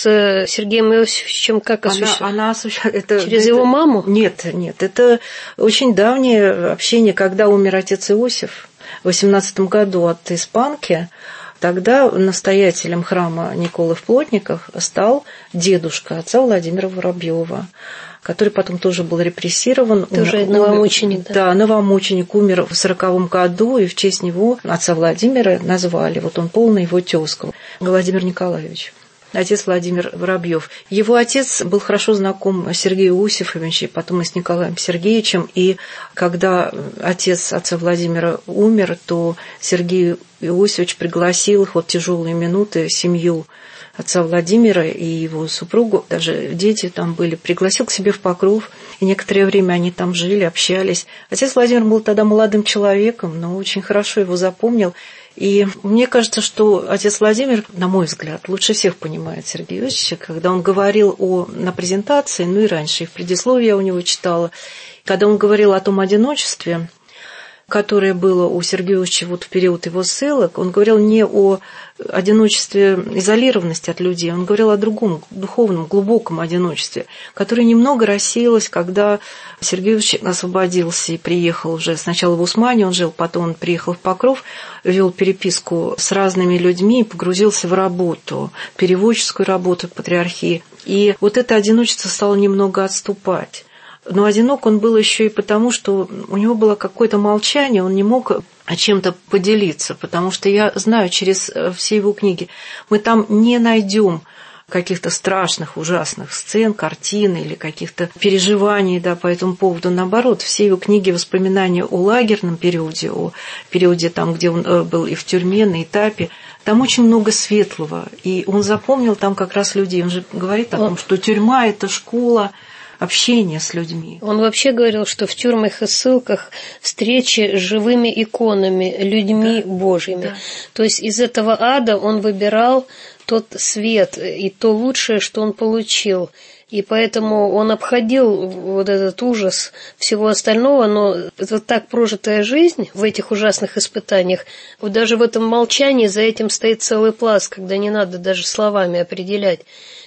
с Сергеем Иосифовичем как осуществляется? Она, она осуществляется... Это, Через это... его маму? Нет, нет. Это очень давнее общение, когда умер отец Иосиф в восемнадцатом году от испанки. Тогда настоятелем храма Николы в Плотниках стал дедушка отца Владимира Воробьева, который потом тоже был репрессирован. Тоже умер, новомученик, да? Да, новомученик, умер в сороковом году, и в честь него отца Владимира назвали. Вот он полный его тезка, Владимир Николаевич. Отец Владимир Воробьев. Его отец был хорошо знаком с Сергеем Иосифовичем, потом и с Николаем Сергеевичем. И когда отец отца Владимира умер, то Сергей Иосифович пригласил их вот в тяжелые минуты, семью отца Владимира и его супругу, даже дети там были, пригласил к себе в Покров. И некоторое время они там жили, общались. Отец Владимир был тогда молодым человеком, но очень хорошо его запомнил. И мне кажется, что отец Владимир, на мой взгляд, лучше всех понимает Сергея Иосифовича, когда он говорил о, на презентации, ну и раньше, и в предисловии я у него читала, когда он говорил о том одиночестве, которое было у Сергея Иосифовича вот в период его ссылок, он говорил не о одиночестве, изолированности от людей, он говорил о другом, духовном, глубоком одиночестве, которое немного рассеялось, когда Сергей Иосифович освободился и приехал уже сначала в Усмане, он жил, потом он приехал в Покров, вел переписку с разными людьми, погрузился в работу, переводческую работу в патриархии. И вот это одиночество стало немного отступать. Но одинок он был еще и потому, что у него было какое-то молчание, он не мог о чем-то поделиться, потому что я знаю через все его книги, мы там не найдем каких-то страшных, ужасных сцен, картин или каких-то переживаний, да, по этому поводу. Наоборот, все его книги, воспоминания о лагерном периоде, о периоде там, где он был и в тюрьме, на этапе, там очень много светлого. И он запомнил там как раз людей. Он же говорит о том, что тюрьма – это школа общения с людьми. Он вообще говорил, что в тюрьмах и ссылках встречи с живыми иконами, людьми, да, Божьими. Да. То есть из этого ада он выбирал тот свет и то лучшее, что он получил. И поэтому он обходил вот этот ужас всего остального, но вот так прожитая жизнь в этих ужасных испытаниях, вот даже в этом молчании за этим стоит целый пласт, когда не надо даже словами определять.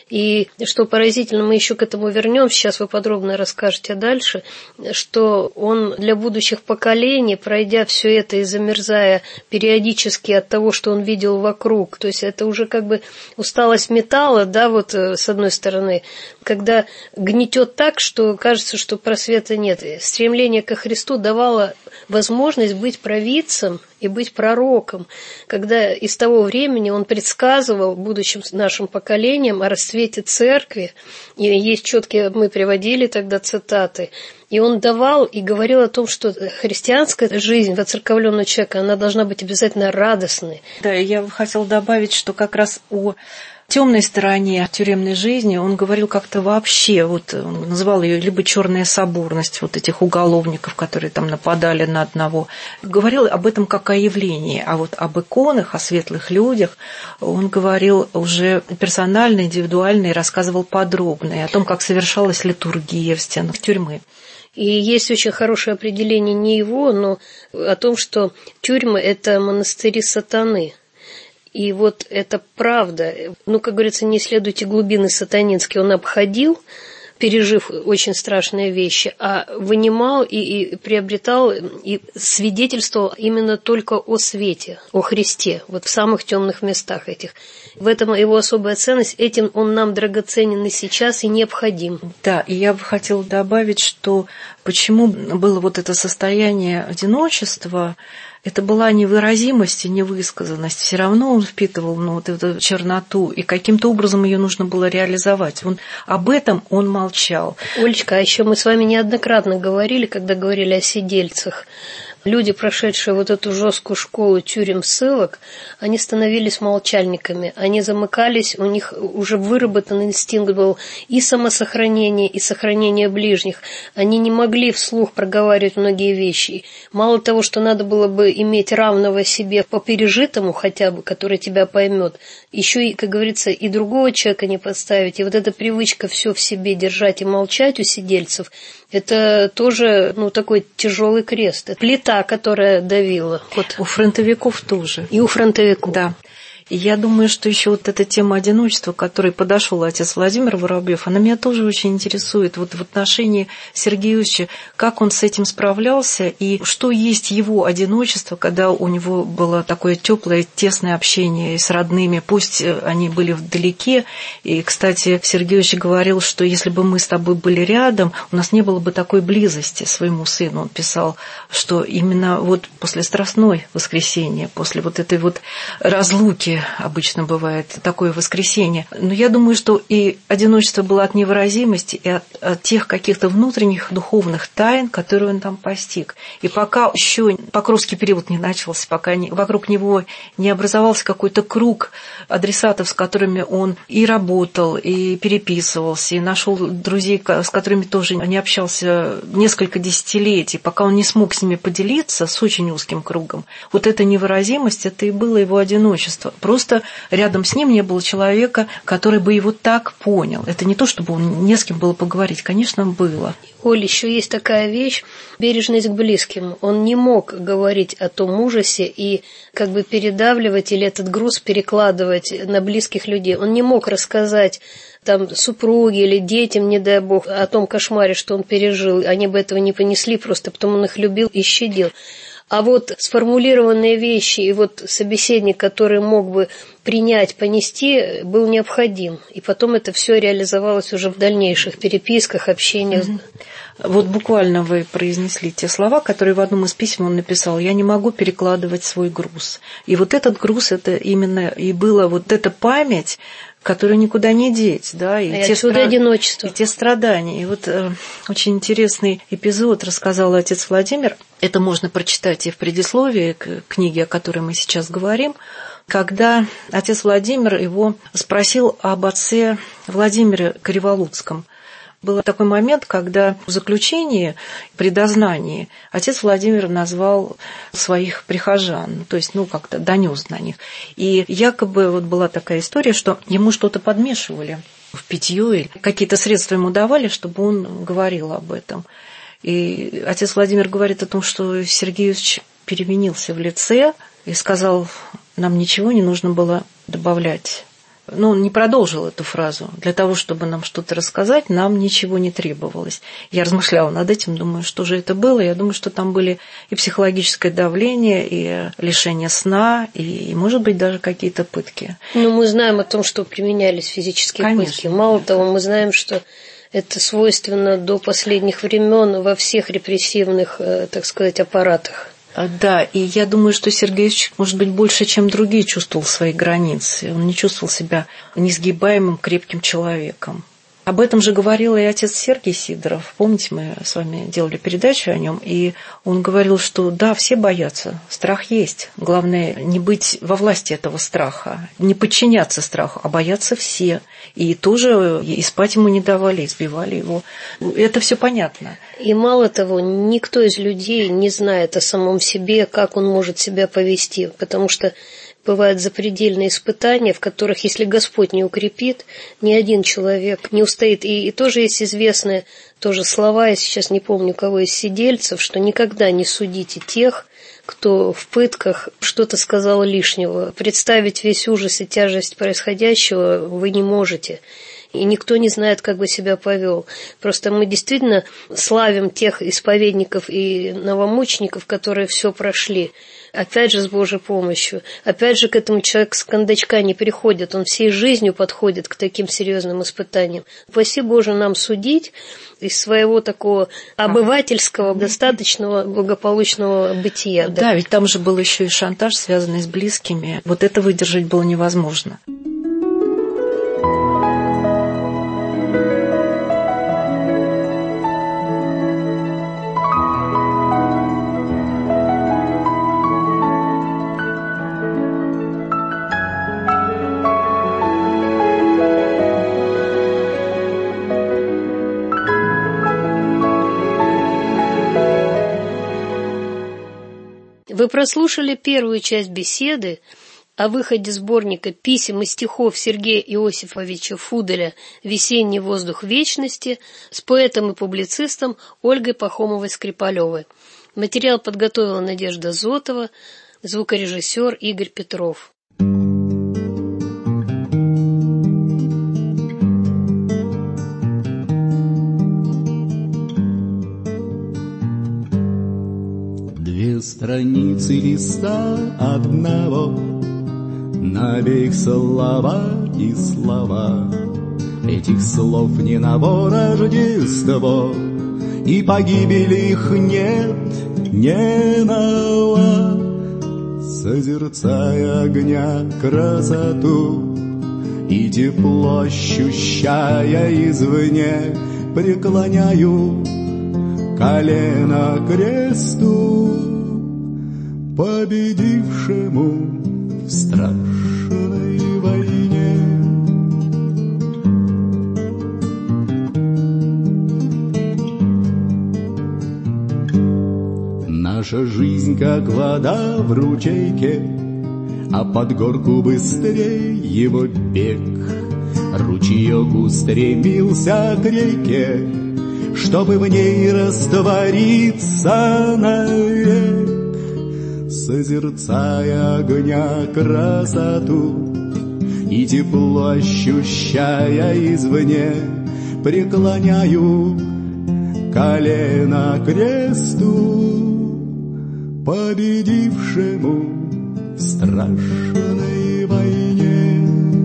И что поразительно, мы еще к этому вернемся, сейчас вы подробно расскажете дальше, что он для будущих поколений, пройдя все это и замерзая периодически от того, что он видел вокруг, то есть это уже как бы усталость металла, да, вот с одной стороны, когда гнетет так, что кажется, что просвета нет. Стремление ко Христу давало возможность быть провидцем и быть пророком, когда из того времени он предсказывал будущим нашим поколениям о расцвете церкви, и есть четкие, мы приводили тогда цитаты, и он давал и говорил о том, что христианская жизнь воцерковленного человека, она должна быть обязательно радостной. Да, я хотела добавить, что как раз о темной стороне тюремной жизни он говорил как-то вообще, вот он называл ее либо черная соборность вот этих уголовников, которые там нападали на одного. Говорил об этом как о явлении, а вот об иконах, о светлых людях он говорил уже персонально, индивидуально и рассказывал подробно и о том, как совершалась литургия в стенах тюрьмы. И есть очень хорошее определение не его, но о том, что тюрьмы – это монастыри сатаны. И вот это правда. Ну, как говорится, не исследуйте глубины сатанинские. Он обходил, пережив очень страшные вещи, а вынимал и, и приобретал, и свидетельствовал именно только о свете, о Христе, вот в самых темных местах этих. В этом его особая ценность, этим он нам драгоценен и сейчас, и необходим. Да, и я бы хотела добавить, что почему было вот это состояние одиночества. Это была невыразимость и невысказанность. Все равно он впитывал ну, вот эту черноту, и каким-то образом ее нужно было реализовать. Он, об этом он молчал. Олечка, а еще мы с вами неоднократно говорили, когда говорили о сидельцах. Люди, прошедшие вот эту жесткую школу тюрем-ссылок, они становились молчальниками, они замыкались, у них уже выработан инстинкт был и самосохранения, и сохранения ближних. Они не могли вслух проговаривать многие вещи. Мало того, что надо было бы иметь равного себе по пережитому хотя бы, который тебя поймет, еще и, как говорится, и другого человека не подставить. И вот эта привычка все в себе держать и молчать у сидельцев, это тоже, ну, такой тяжелый крест. Это плита, которая давила. Вот. У фронтовиков тоже. И у фронтовиков. Да. И я думаю, что еще вот эта тема одиночества, к которой подошел отец Владимир Воробьев, она меня тоже очень интересует. Вот в отношении Сергея Иосифовича, как он с этим справлялся, и что есть его одиночество, когда у него было такое теплое, тесное общение с родными, пусть они были вдалеке. И, кстати, Сергей Иосифович говорил, что если бы мы с тобой были рядом, у нас не было бы такой близости своему сыну. Он писал, что именно вот после страстной воскресенья, после вот этой вот разлуки, обычно бывает такое воскресенье. Но я думаю, что и одиночество было от невыразимости, и от, от тех каких-то внутренних духовных тайн, которые он там постиг. И пока еще Покровский период не начался, пока не, вокруг него не образовался какой-то круг адресатов, с которыми он и работал, и переписывался, и нашел друзей, с которыми тоже не общался несколько десятилетий, пока он не смог с ними поделиться, с очень узким кругом. Вот эта невыразимость, это и было его одиночество. Просто рядом с ним не было человека, который бы его так понял. Это не то, чтобы он не с кем было поговорить. Конечно, было. Оль, еще есть такая вещь – бережность к близким. Он не мог говорить о том ужасе и как бы передавливать или этот груз перекладывать на близких людей. Он не мог рассказать там супруге или детям, не дай бог, о том кошмаре, что он пережил. Они бы этого не понесли, просто потому он их любил и щадил. А вот сформулированные вещи и вот собеседник, который мог бы принять, понести, был необходим. И потом это все реализовалось уже в дальнейших переписках, общениях. Угу. Вот буквально вы произнесли те слова, которые в одном из писем он написал: «Я не могу перекладывать свой груз». И вот этот груз, это именно и была вот эта память, которую никуда не деть, да, и, и те, отсюда стра... одиночество. И те страдания. И вот э, очень интересный эпизод рассказал отец Владимир. Это можно прочитать и в предисловии к книге, о которой мы сейчас говорим, когда отец Владимир его спросил об отце Владимире Кареволудском. Был такой момент, когда в заключении, при дознании, отец Владимир назвал своих прихожан, то есть, ну, как-то донес на них. И якобы вот была такая история, что ему что-то подмешивали в питье, или какие-то средства ему давали, чтобы он говорил об этом. И отец Владимир говорит о том, что Сергей Иосифович переменился в лице и сказал: нам ничего не нужно было добавлять. Ну, он не продолжил эту фразу. Для того, чтобы нам что-то рассказать, нам ничего не требовалось. Я размышляла над этим, думаю, что же это было. Я думаю, что там были и психологическое давление, и лишение сна, и, может быть, даже какие-то пытки. Ну, мы знаем о том, что применялись физические Конечно. пытки. Мало того, мы знаем, что это свойственно до последних времен во всех репрессивных, так сказать, аппаратах. Да, и я думаю, что Сергей Иосифович, может быть, больше, чем другие, чувствовал свои границы. Он не чувствовал себя несгибаемым, крепким человеком. Об этом же говорил и отец Сергий Сидоров. Помните, мы с вами делали передачу о нем, и он говорил, что да, все боятся, страх есть. Главное, не быть во власти этого страха, не подчиняться страху, а бояться все. И тоже и спать ему не давали, избивали его. Это все понятно. И мало того, никто из людей не знает о самом себе, как он может себя повести, потому что бывают запредельные испытания, в которых, если Господь не укрепит, ни один человек не устоит. И, и тоже есть известные тоже слова, я сейчас не помню, кого из сидельцев, что никогда не судите тех, кто в пытках что-то сказал лишнего. Представить весь ужас и тяжесть происходящего вы не можете. И никто не знает, как бы себя повел. Просто мы действительно славим тех исповедников и новомучеников, которые все прошли. Опять же, с Божьей помощью. Опять же, к этому человек с кондачка не приходит. Он всей жизнью подходит к таким серьезным испытаниям. Упаси Боже нам судить из своего такого обывательского, достаточного, благополучного бытия. Да, да, ведь там же был еще и шантаж, связанный с близкими. Вот это выдержать было невозможно. Вы прослушали первую часть беседы о выходе сборника писем и стихов Сергея Иосифовича Фуделя «Весенний воздух вечности» с поэтом и публицистом Ольгой Пахомовой-Скрипалевой. Материал подготовила Надежда Зотова, звукорежиссер Игорь Петров. Страницы листа одного, на обеих слова и слова. Этих слов не набор, а Рождество, и погибели их нет, не нова. Созерцая огня красоту и тепло ощущая извне, преклоняю колено кресту, победившему в страшной войне. Наша жизнь, как вода в ручейке, а под горку быстрее его бег. Ручеек устремился к реке, чтобы в ней раствориться навек. Созерцая огня красоту и тепло ощущая извне, преклоняю колено кресту, победившему в страшной войне.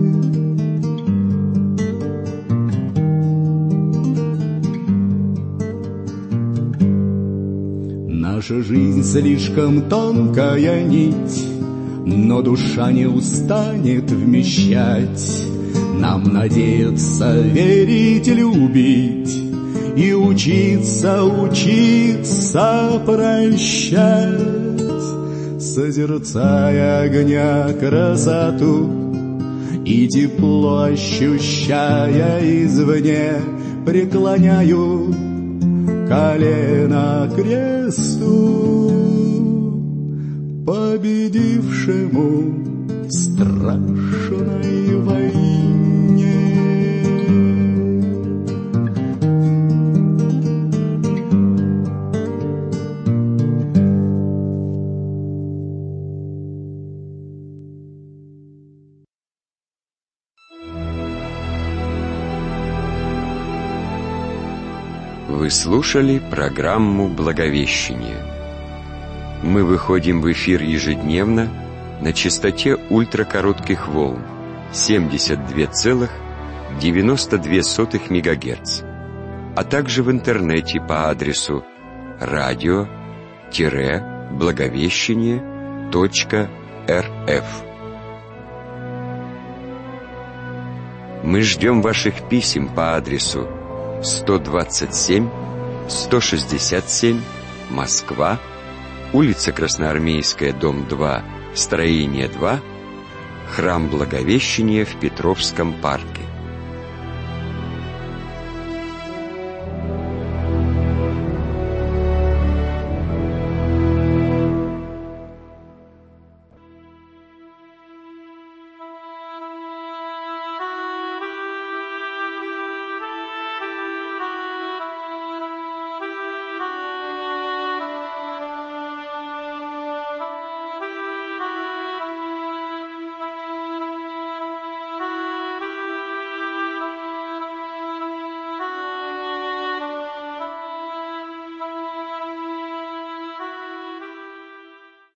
Наша жизнь слишком тонкая нить, но душа не устанет вмещать. Нам надеяться, верить, любить и учиться, учиться прощать. Созерцая огня красоту и тепло ощущая извне, преклоняю колено кресту, победившему в страшной войне. Вы слушали программу «Благовещение». Мы выходим в эфир ежедневно на частоте ультракоротких волн семьдесят два целых девяносто две сотых мегагерц, а также в интернете по адресу радио-благовещение точка рф. Мы ждем ваших писем по адресу сто двадцать семь сто шестьдесят семь, Москва, улица Красноармейская, дом два, строение два, Храм Благовещения в Петровском парке.